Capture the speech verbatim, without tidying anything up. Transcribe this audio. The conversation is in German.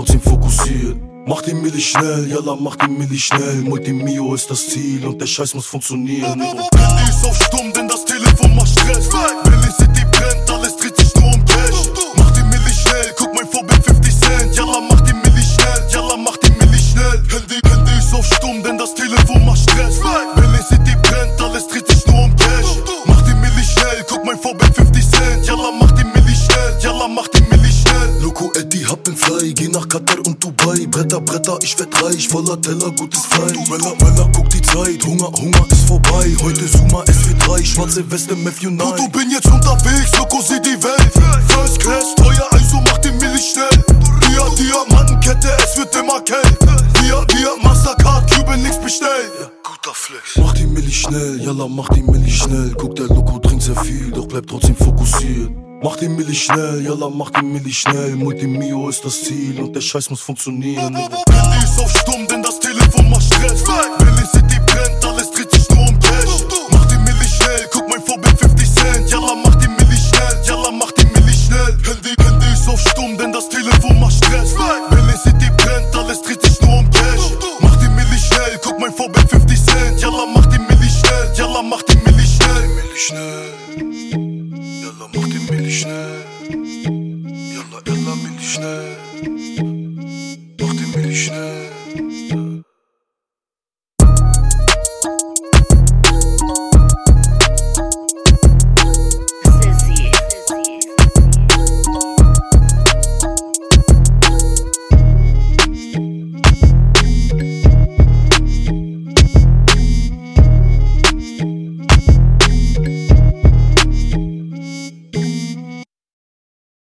trotzdem fokussiert. Mach die Milli schnell, yalla, mach die Milli schnell. Multimio ist das Ziel und der Scheiß muss funktionieren. Handy ist auf stumm, denn das Telefon macht Stress. Berlin City brennt, alles dreht sich nur um Cash. Mach die Milli schnell, guck mein Vorbild fifty Cent. Yalla, mach die Milli schnell, yalla, mach die Milli schnell. Handy, Handy ist auf stumm, denn das Telefon macht Stress. Berlin City brennt, alles dreht sich nur um Cash. Mach die Milli schnell, guck mein Vorbild fifty Cent. Yalla, mach die Milli schnell, yalla, mach die Milli schnell. Loco Eddie, hab bin fly, geh nach Katar und Dubai. Bretter, Bretter, ich werd reich, voller Teller, gutes Fleisch. Männer, Männer, guck die Zeit, Hunger, Hunger ist vorbei. Heute Zuma, S V drei, schwarze Weste, Matthew neun. Bruder, bin jetzt unterwegs, Loco, seh die Welt. First Class, teuer, also mach den Milli schnell. Dia, Diamantenkette, es wird immer kalt. Wir, wir, Mastercard, Cuban, nix bestellt. Guter Flex. Mach die Milli schnell, yalla, mach die Milli schnell. Guck, der Loco trinkt sehr viel, doch bleibt trotzdem fokussiert. Mach die Milli schnell, yalla, mach die Milli schnell. Multimio ist das Ziel und der Scheiß muss funktionieren. Handy ist auf stumm, denn das Telefon macht Stress. Berlin City brennt, alles dreht sich nur um Cash. Mach die Milli schnell, guck mein Vorbild fifty Cent. Yalla, mach die Milli schnell, yalla, mach die Milli schnell. Handy, Handy ist auf stumm, denn das Telefon macht Stress. Berlin City brennt, alles dreht sich nur um Cash. Mach die Milli schnell, guck mein Vorbild fifty Cent. Yalla, mach die Milli schnell, yalla, mach die Milli schnell. Milli schnell, yalla, mach die Milli schnell. Yalla, yalla, Milli schnell. Mach die Milli schnell.